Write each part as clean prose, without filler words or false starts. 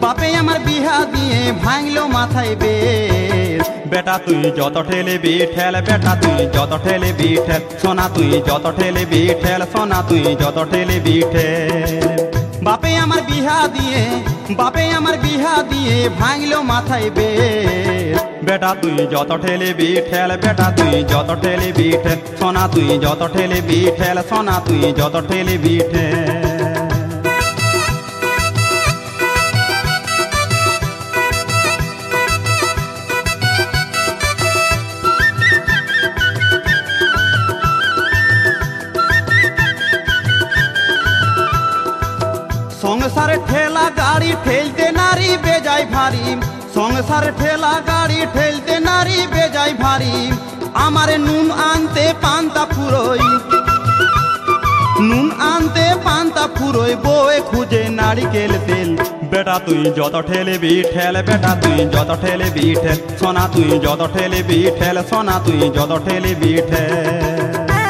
বাপে আমার বিহা দিয়ে ভাঙলো মাথায় বেল। বেটা তুই যত ঠেলবি ঠেল, বেটা তুই যত ঠেলবি ঠেল, সোনা তুই যত ঠেলবি ঠেল, সোনা তুই যত ঠেলবি ঠেল। বাপে আমার বিহা দিয়ে, বাপে আমার বিহা দিয়ে ভাঙলো মাথায় বেল। বেটা তুই যত ঠেলবি ঠেল, বেটা তুই যত ঠেলবি ঠেল, সোনা তুই যত ঠেলবি ঠেল, সোনা তুই যত ঠেলবি ঠেল। সংসার ঠেলা গাড়ি ঠেলতে নারী বেজায় ভারী, সংসার ঠেলা গাড়ি ঠেলতে নারী বেজায় ভারী। আমার নুন আনতে পান্তা ফুরোই, নুন আনতে পান্তা ফুরোই, বউয়ে খুঁজে নারিকেল তেল। বেটা তুই যত ঠেলবি ঠেল, বেটা তুই যত ঠেলবি ঠেল, সোনা তুই যত ঠেলবি ঠেল, সোনা তুই যত ঠেলবি ঠেল।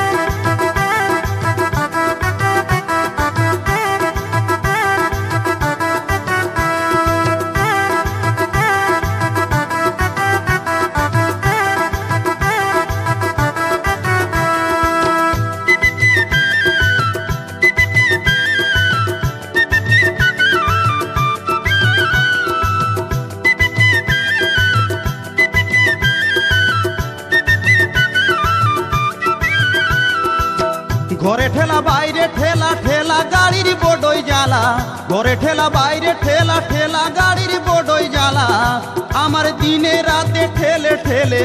ঘরে ঠেলা বাইরে ঠেলা ঠেলা গাড়ির বড়ই জ্বালা, ঘরে ঠেলা বাইরে ঠেলা ঠেলা গাড়ির বড়ই জ্বালা। আমার দিনে রাতে ঠেলে ঠেলে,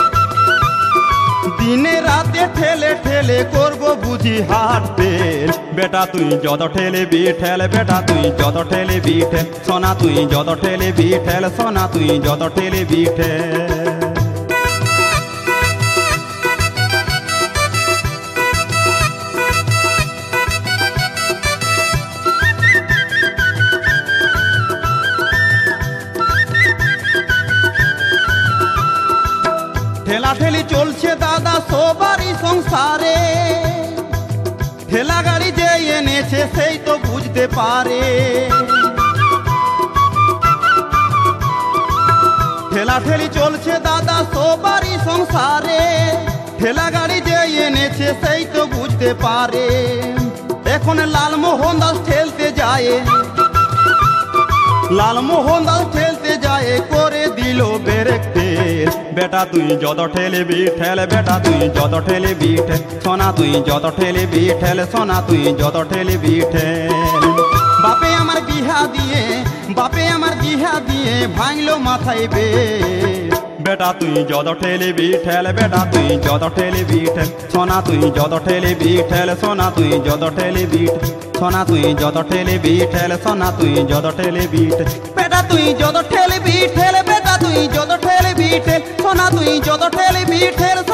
দিনে রাতে ঠেলে ঠেলে করব বুঝি হাত তেল। বেটা তুই যত ঠেলবি ঠেল, বেটা তুই যত ঠেলবি ঠেল, সোনা তুই যত ঠেলবি ঠেল, সোনা তুই যত ঠেলবি ঠেল। ঠেলা ঠেলি চলছে দাদা সবারই সংসারে, ঠেলা গাড়ি যে এনেছে সেই তো বুঝতে পারে। ঠেলা ঠেলি চলছে দাদা সবারই সংসারে, ঠেলা গাড়ি যে এনেছে সেই তো বুঝতে পারে। এখন লালমোহন দাস ঠেলতে যায়, লালমোহন দাস ঠেলতে যায় করে দিল ব্রেক তেল। বেটা তুই যত ঠেলবি ঠেল, বেটা তুই যত ঠেলবি ঠেল, সোনা তুই যত ঠেলবি ঠেল, সোনা তুই যত ঠেলবি ঠেল। বাপে আমার বিহা দিয়ে, বাপে আমার বিহা দিয়ে ভাঙলো মাথায় বেল। বেটা তুই যত ঠেলবি ঠেল, বেটা তুই যত ঠেলবি ঠেল, সোনা তুই যত ঠেলবি ঠেল, সোনা তুই যত ঠেলবি ঠেল, সোনা তুই যত ঠেলবি ঠেল, সোনা তুই যত ঠেলবি ঠেল। বেটা তুই যত ঠেলবি ঠেল, বেটা তুই যত ঠেলবি ঠেল, সোনা তুই যত ঠেলবি ঠেল।